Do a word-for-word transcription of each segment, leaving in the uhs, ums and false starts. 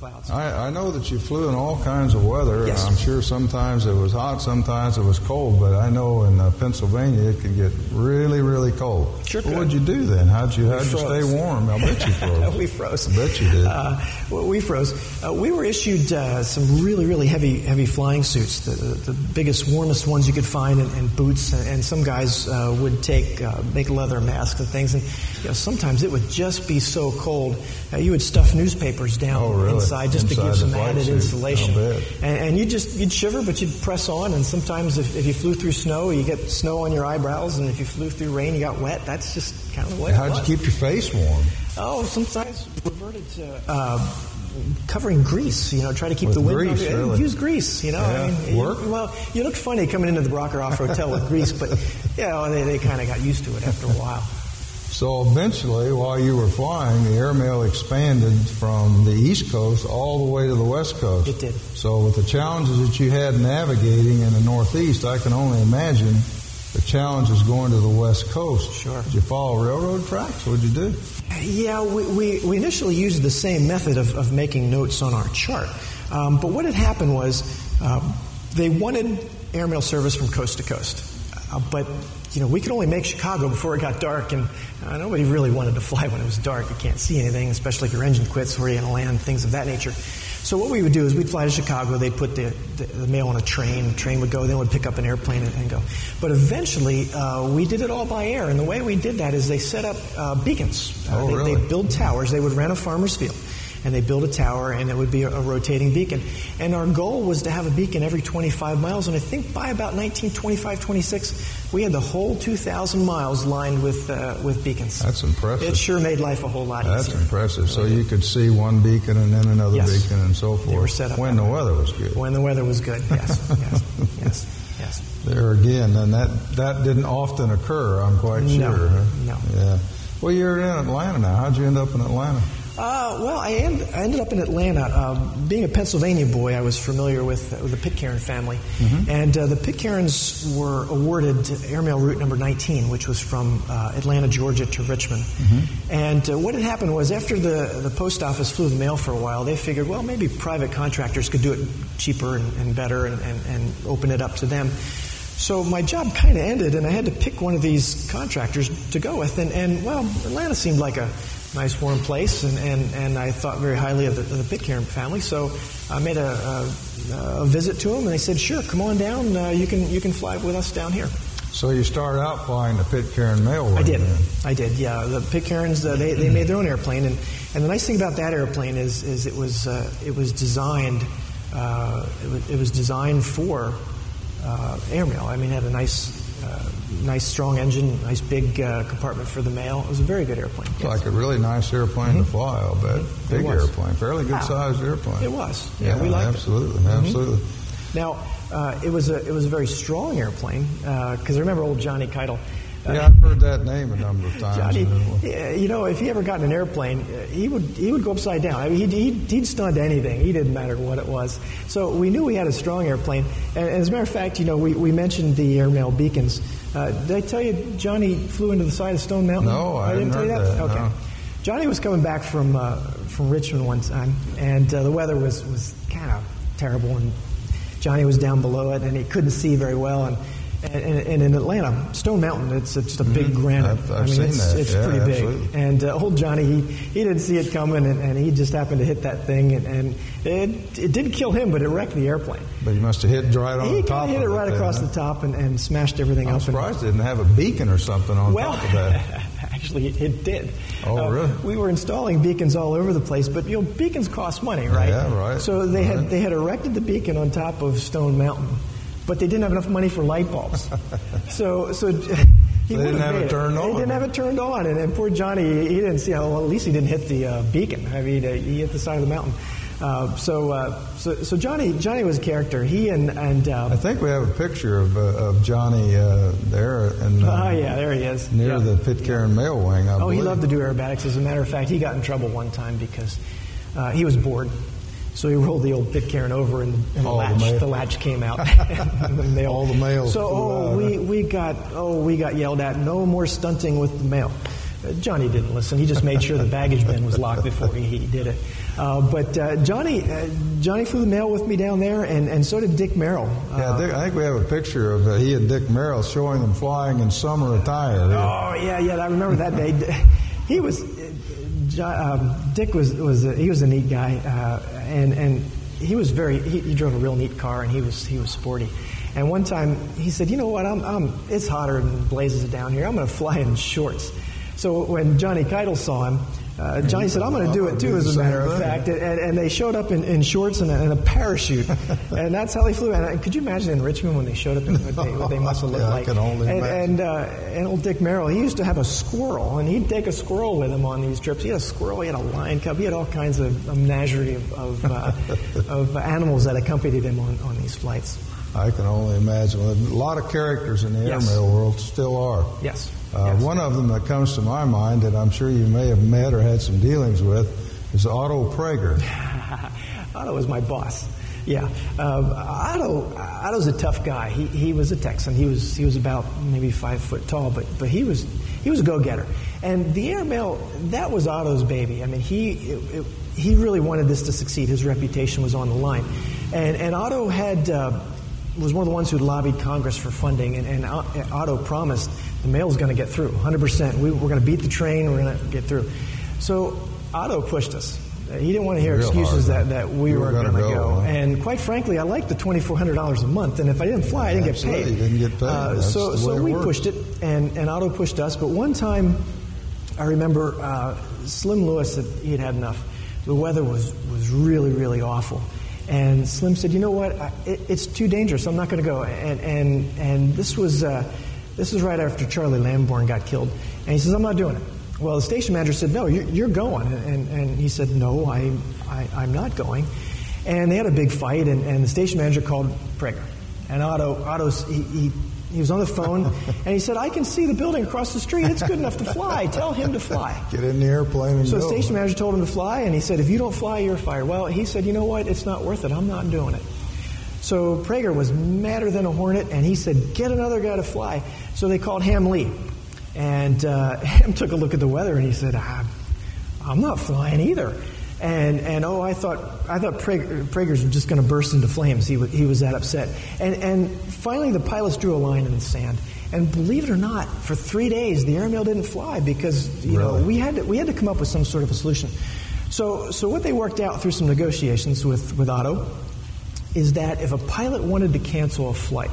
clouds. I, I know that you flew in all kinds of weather. Yes. I'm sure sometimes it was hot, sometimes it was cold, but I know in uh, Pennsylvania it could get really, really cold. Sure What could. would you do then? How'd you, how'd you froze. stay warm? I bet you froze. we froze. I bet you did. Uh, well, we froze. Uh, we were issued uh, some really, really heavy, heavy flying suits, the, the, the biggest, warmest ones you could find, and, and boots. And, and some guys uh, would take uh, make leather masks and things. And you know, sometimes it would just be so cold, uh, you would stuff newspapers down Oh, really? inside just Inside to give the some flight added suit. insulation. I'll bet. And, and you just you'd shiver, but you'd press on. And sometimes if, if you flew through snow, you get snow on your eyebrows. And if you flew through rain, you got wet. That's just kind of the way it How'd was. you keep your face warm? Oh, sometimes reverted to uh, covering grease. You know, try to keep With the wind grease, off your- really? Use grease. You know, Yeah. I mean, Work? You, well, you look funny coming into the Brockerhoff Hotel with grease, but you know, they they kind of got used to it after a while. So eventually, while you were flying, the airmail expanded from the East Coast all the way to the West Coast. It did. So with the challenges that you had navigating in the Northeast, I can only imagine the challenges going to the West Coast. Sure. Did you follow railroad tracks? What did you do? Yeah, we, we, we initially used the same method of, of making notes on our chart. Um, but what had happened was um, they wanted airmail service from coast to coast. Uh, but, you know, we could only make Chicago before it got dark, and uh, nobody really wanted to fly when it was dark. You can't see anything, especially if your engine quits, where you're going to land, things of that nature. So what we would do is we'd fly to Chicago, they'd put the, the, the mail on a train, the train would go, then we'd pick up an airplane and, and go. But eventually, uh, we did it all by air, and the way we did that is they set up uh, beacons. Uh, Oh, they, really? They'd build towers. They would rent a farmer's field, and they'd build a tower, and it would be a, a rotating beacon. And our goal was to have a beacon every twenty-five miles, and I think by about nineteen twenty-five, twenty-six, we had the whole two thousand miles lined with uh, with beacons. That's impressive. It sure made life a whole lot That's easier. impressive. So you could see one beacon and then another Yes. beacon and so forth. They were set up when that the way. weather was good. When the weather was good, yes, yes, yes, yes. There again, and that, that didn't often occur, I'm quite No, sure. Huh? no. Yeah. Well, you're in Atlanta now. How'd you end up in Atlanta? Uh, well, I, end, I ended up in Atlanta. Uh, being a Pennsylvania boy, I was familiar with, uh, with the Pitcairn family. Mm-hmm. And uh, the Pitcairns were awarded airmail route number nineteen, which was from uh, Atlanta, Georgia to Richmond. Mm-hmm. And uh, what had happened was after the, the post office flew the mail for a while, they figured, well, maybe private contractors could do it cheaper and, and better and, and, and open it up to them. So my job kind of ended, and I had to pick one of these contractors to go with. And, and well, Atlanta seemed like a nice, warm place, and, and, and I thought very highly of the, of the Pitcairn family. So I made a, a, a visit to them, and they said, "Sure, come on down. Uh, you can you can fly with us down here." So you started out flying the Pitcairn mail wing I did. then. I did. Yeah, the Pitcairns uh, they they made their own airplane, and, and the nice thing about that airplane is is it was uh, it was designed uh, it, was, it was designed for uh, airmail. I mean, it had a nice. Uh, nice strong engine, nice big uh, compartment for the mail. It was a very good airplane. It's Yes. like a really nice airplane Mm-hmm. to fly, I'll bet. Mm-hmm. Big It was. airplane, fairly good Wow. sized airplane. It was. Yeah, we liked it. absolutely, absolutely. Now, uh, it was a it was a very strong airplane because I remember old Johnny Keitel. Uh, Yeah, I've heard that name a number of times. Johnny, And it- yeah, you know, if he ever got in an airplane, uh, he would he would go upside down. I mean, he'd, he'd, he'd stun to anything. He didn't matter what it was. So we knew we had a strong airplane. And as a matter of fact, you know, we, we mentioned the airmail beacons. Uh, did I tell you Johnny flew into the side of Stone Mountain? No, I didn't hadn't tell you heard that. that, Okay. no. Johnny was coming back from uh, from Richmond one time, and uh, the weather was was kind of terrible, and Johnny was down below it, and he couldn't see very well, and. And, and, and in Atlanta, Stone Mountain, it's, it's just a big granite. I've- I've I mean, seen it's, that. it's Yeah, pretty big. absolutely. And uh, old Johnny, he, he didn't see it coming, and, and he just happened to hit that thing, and, and it it did kill him, but it wrecked the airplane. But you must have hit right on He the top kind of hit of it right then, across huh? the top and, and smashed everything I'm up. and- surprised it didn't have a beacon or something on well, top of that. actually, it, it did. Oh, Uh, really? We were installing beacons all over the place, but you know, beacons cost money, right? Yeah, right. So they had Right. they had erected the beacon on top of Stone Mountain, but they didn't have enough money for light bulbs. so so. He They didn't would've have made it turned They on. didn't have it turned on, and, and poor Johnny, he didn't see. Well, at least he didn't hit the uh, beacon. I mean, uh, he hit the side of the mountain. Uh, so, uh, so, so Johnny, Johnny was a character. He and and uh, I think we have a picture of, uh, of Johnny uh, there in, uh, oh yeah, there he is near Yeah. the Pitcairn mail wing, I Oh, believe. he loved to do aerobatics. As a matter of fact, he got in trouble one time because uh, he was bored. So he rolled the old Pitcairn over, and, and the, All the latch, mail. the latch came out. And the mail. All the mail So flew oh, out. we, we got oh we got yelled at. No more stunting with the mail. Uh, Johnny didn't listen. He just made sure the baggage bin was locked before he, he did it. Uh, but uh, Johnny uh, Johnny flew the mail with me down there, and, and so did Dick Merrill. Uh, yeah, Dick, I think we have a picture of uh, he and Dick Merrill showing them flying in summer attire. Oh, yeah, yeah, I remember that day. He was, uh, um, Dick was, was a, he was a neat guy, uh, and, and he was very, he, he drove a real neat car, and he was, he was sporty. And one time he said, you know what, I'm, I'm, it's hotter than blazes down here. I'm going to fly in shorts. So when Johnny Keitel saw him, uh, Johnny said, I'm going to do it too, as a matter of fact. And, and they showed up in, in shorts and a, and a parachute. And that's how they flew. And could you imagine in Richmond when they showed up, in what, they, what they must have looked yeah, like? I can only and imagine. and, uh, and old Dick Merrill, he used to have a squirrel, and he'd take a squirrel with him on these trips. He had a squirrel, he had a lion cub, he had all kinds of a menagerie of, of, uh, of animals that accompanied him on, on these flights. I can only imagine. A lot of characters in the Yes. airmail world still are. Yes. Uh, yes. One of them that comes to my mind that I'm sure you may have met or had some dealings with is Otto Prager. Otto was my boss. Yeah, um, Otto. Otto's a tough guy. He he was a Texan. He was he was about maybe five foot tall, but but he was he was a go-getter. And the airmail, that was Otto's baby. I mean, he it, it, he really wanted this to succeed. His reputation was on the line, and and Otto had. Uh, was one of the ones who lobbied Congress for funding, and, and Otto promised the mail was going to get through, one hundred percent. We, we're going to beat the train, we're going to get through. So Otto pushed us. He didn't want to hear Real excuses hard, that, that we you weren't were going to gonna go. go, huh? And quite frankly, I liked the twenty-four hundred dollars a month, and if I didn't fly, I didn't Absolutely, get paid. you didn't get paid. Uh, That's so the so way it we works. pushed it, and, and Otto pushed us. But one time, I remember uh, Slim Lewis said he had had enough. The weather was, was really, really awful. And Slim said, "You know what? I, it, it's too dangerous. I'm not going to go." And and and this was uh, this was right after Charlie Lamborn got killed. And he says, "I'm not doing it." Well, the station manager said, "No, you're, you're going." And and he said, "No, I, I I'm not going." And they had a big fight. And, and the station manager called Prager. And Otto Otto he, he he was on the phone, and he said, "I can see the building across the street. It's good enough to fly. Tell him to fly." Get in the airplane and So go. the station manager told him to fly, and he said, "If you don't fly, you're fired." Well, he said, "You know what? It's not worth it. I'm not doing it." So Prager was madder than a hornet, and he said, "Get another guy to fly." So they called Ham Lee. And uh, Ham took a look at the weather, and he said, ah, I'm not flying either. And and oh, I thought I thought Prager, Prager's just going to burst into flames. He was he was that upset. And and finally, the pilots drew a line in the sand. And believe it or not, for three days the airmail didn't fly because you Really? know we had to we had to come up with some sort of a solution. So so what they worked out through some negotiations with with Otto is that if a pilot wanted to cancel a flight,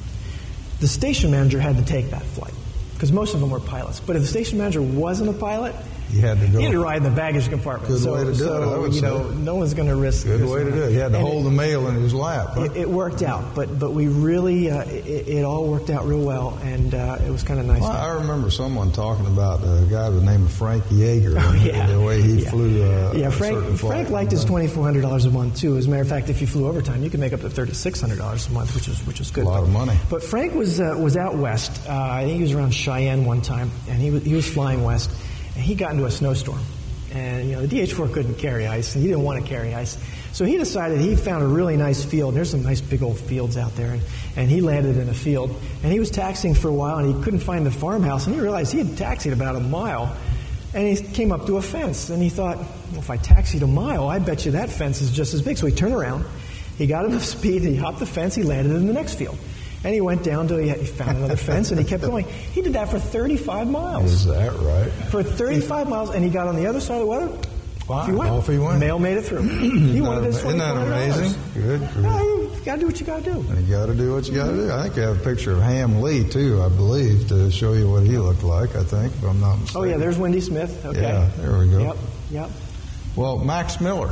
the station manager had to take that flight because most of them were pilots. But if the station manager wasn't a pilot, You had to go. he had to ride in the baggage compartment. Good so, way to do so, it, I would you know, say. no one's going to risk. Good risk way to that. do it. He had to And hold it, the mail in his lap. Huh? It, it worked out, but but we really uh, it, it all worked out real well, and uh, it was kind of nice. Well, I remember someone talking about a guy by the name of Frank Yeager Oh, and yeah. the way he Yeah. flew. Uh, yeah, a Frank certain flight. Frank liked his twenty-four hundred dollars a month too. As a matter of fact, if you flew overtime, you could make up to thirty-six hundred dollars a month, which was which was good. A lot of money. But Frank was uh, was out west. Uh, I think he was around Cheyenne one time, and he was he was flying west, and he got into a snowstorm. And, you know, the D H four couldn't carry ice, and he didn't want to carry ice. So he decided he found a really nice field. There's some nice big old fields out there. And, and he landed in a field. And he was taxiing for a while, and he couldn't find the farmhouse. And he realized he had taxied about a mile. And he came up to a fence. And he thought, well, if I taxied a mile, I bet you that fence is just as big. So he turned around. He got enough speed. He hopped the fence. He landed in the next field. And he went down till he, he found another fence, and he kept going. He did that for thirty-five miles. Is that right? For thirty-five miles, and he got on the other side of the weather. Wow, Off he went. off he went. Mail made it through. He wanted his Isn't that twenty-four hundred dollars. amazing? Good. good. No, you gotta do what you gotta do. And you got to do what you got to do. I think you have a picture of Ham Lee, too, I believe, to show you what he looked like, I think, if I'm not mistaken. Oh yeah, there's Wendy Smith. Okay. Yeah, there we go. Yep. Yep. Well, Max Miller.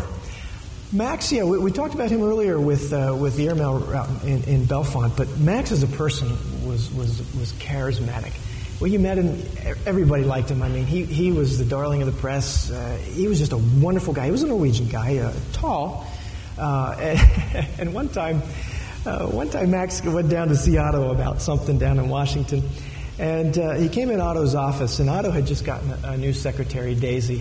Max, yeah, we, we talked about him earlier with uh, with the airmail route in, in Bellefonte, but Max as a person was was was charismatic. When you met him, everybody liked him. I mean, he, he was the darling of the press. Uh, he was just a wonderful guy. He was a Norwegian guy, uh, tall, uh, and, and one time, uh, one time Max went down to see Otto about something down in Washington, and uh, he came in Otto's office, and Otto had just gotten a, a new secretary, Daisy.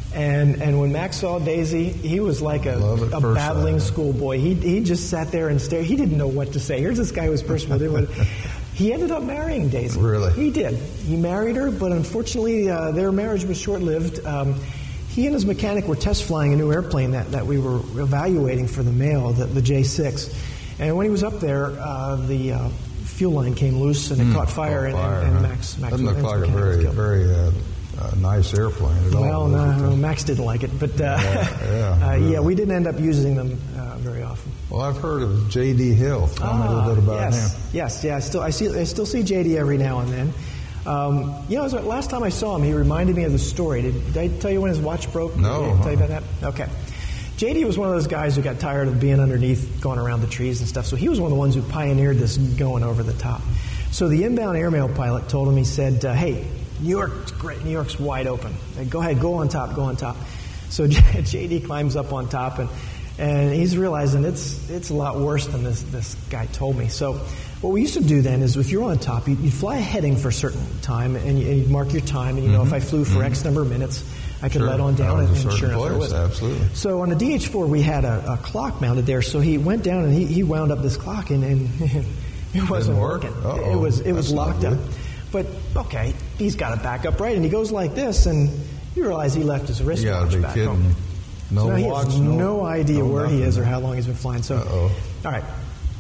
And and when Max saw Daisy, he was like a, a babbling schoolboy. He he just sat there and stared. He didn't know what to say. Here's this guy who was personal. He ended up marrying Daisy. Really? He did. He married her, but unfortunately uh, their marriage was short-lived. Um, he and his mechanic were test flying a new airplane that, that we were evaluating for the mail, the, the J six. And when he was up there, uh, the uh, fuel line came loose and it mm, caught fire, and, fire, and, and huh? Max, Max doesn't look like a very, very uh, uh, nice airplane at all. Well, no, Max didn't like it, but uh, yeah, yeah, uh, really. yeah, we didn't end up using them uh, very often. Well, I've heard of J D Hill. Tell me a little bit about yes, him. Yes, yeah, I still I see I still see J D every now and then. Um, you know, last time I saw him, he reminded me of the story. Did, did I tell you when his watch broke? No. Did I tell you about that? Okay. J D was one of those guys who got tired of being underneath, going around the trees and stuff. So he was one of the ones who pioneered this going over the top. So the inbound airmail pilot told him, he said, uh, hey, New York's great. New York's wide open. Go ahead, go on top, go on top. So J D climbs up on top, and and he's realizing it's it's a lot worse than this, this guy told me. So what we used to do then is if you're on top, you'd, you'd fly a heading for a certain time, and, you, and you'd mark your time, and you mm-hmm. know if I flew for mm-hmm. X number of minutes, I could sure. let on down, and, and sure enough, place. there was. Absolutely. So on the D H four, we had a, a clock mounted there, so he went down and he, he wound up this clock, and, and it wasn't work? working. Uh-oh. It was it was That's locked up. But okay, he's got to back up right, and he goes like this, and you realize he left his wristwatch you back kidding. home. No so he watch, has no, no idea no where nothing. he is or how long he's been flying. So, Uh-oh. all right,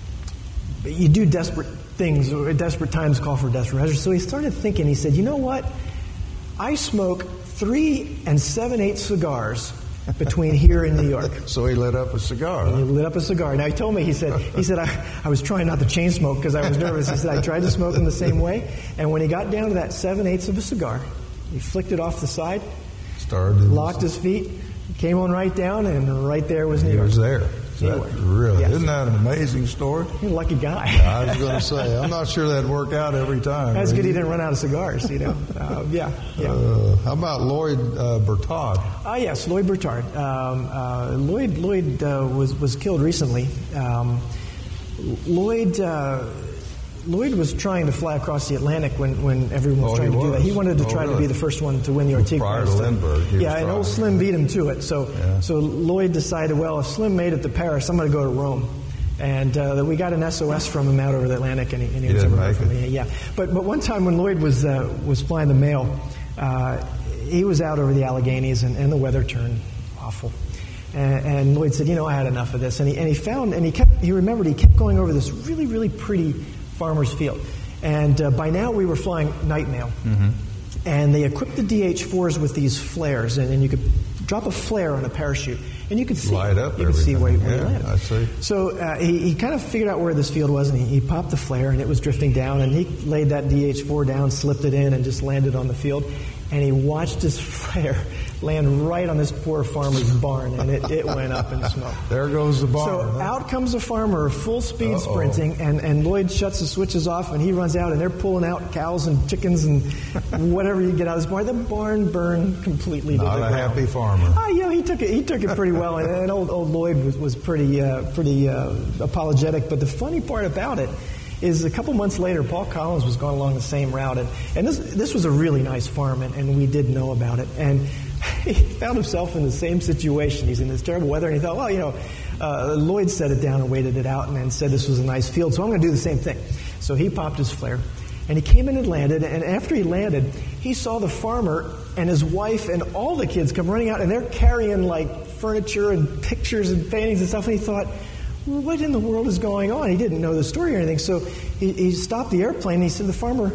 but you do desperate things, or desperate times call for desperate measures. So he started thinking. He said, "You know what? I smoke three and seven eighths cigars between here and New York." So he lit up a cigar. And he lit up a cigar. Now he told me, he said, he said I, I was trying not to chain smoke because I was nervous. He said I tried to smoke him the same way, and when he got down to that seven eighths of a cigar, he flicked it off the side, started, locked his feet, came on right down, and right there was New he York. was there. That, really, yes. Isn't that an amazing story? You're a lucky guy. I was going to say, I'm not sure that'd work out every time. That's really. good he didn't run out of cigars, you know. Uh, yeah, yeah. Uh, how about Lloyd uh, Bertard? Ah, yes, Lloyd Bertard. Um, uh, Lloyd Lloyd uh, was was killed recently. Um, Lloyd uh, Lloyd was trying to fly across the Atlantic when, when everyone was oh, trying to was. do that. He wanted to oh, try really? to be the first one to win the Ortiga prior prize. to Lindbergh. He Yeah, and old Slim beat him to it. So yeah. so Lloyd decided, well, if Slim made it to Paris, I'm going to go to Rome. And uh, we got an S O S from him out over the Atlantic, and he, and he, he was didn't over make from it. me. Yeah, but but one time when Lloyd was uh, was flying the mail, uh, he was out over the Alleghenies, and, and the weather turned awful. And, and Lloyd said, you know, I had enough of this. And he and he found and he kept he remembered he kept going over this really really pretty farmer's field. And uh, by now we were flying night mail, mm-hmm. and they equipped the D H fours with these flares, and, and you could drop a flare on a parachute, and you could see light up. You could see where, where yeah, you landed. I see. So uh, he, he kind of figured out where this field was, and he, he popped the flare, and it was drifting down, and he laid that D H four down, slipped it in, and just landed on the field. And he watched his flare land right on this poor farmer's barn, and it, it went up in smoke. There goes the barn. So huh? out comes a farmer, full speed Uh-oh. sprinting, and, and Lloyd shuts the switches off, and he runs out, and they're pulling out cows and chickens and whatever you get out of this barn. The barn burned completely to Not the a ground. happy farmer. Oh, yeah, he took it. He took it pretty well, and, and old old Lloyd was was pretty uh, pretty uh, apologetic. But the funny part about it is, a couple months later, Paul Collins was going along the same route, and, and this this was a really nice farm, and, and we did know about it, and he found himself in the same situation. He's in this terrible weather, and he thought, well, you know, uh, Lloyd set it down and waited it out, and, and said this was a nice field, so I'm going to do the same thing. So he popped his flare, and he came in and landed, and after he landed, he saw the farmer and his wife and all the kids come running out, and they're carrying, like, furniture and pictures and paintings and stuff, and he thought, what in the world is going on? He didn't know the story or anything, so he, he stopped the airplane, and he said, the farmer,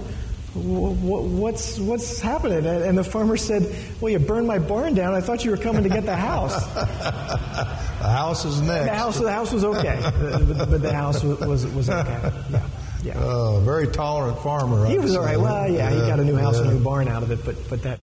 what's what's happening? And the farmer said, well, you burned my barn down. I thought you were coming to get the house. The house is next. The house, the house was okay, but, but the house was, was, was okay. Yeah, yeah. Oh, very tolerant farmer. He was all right. Well, yeah, he got a new house yeah. and a new barn out of it, but but that.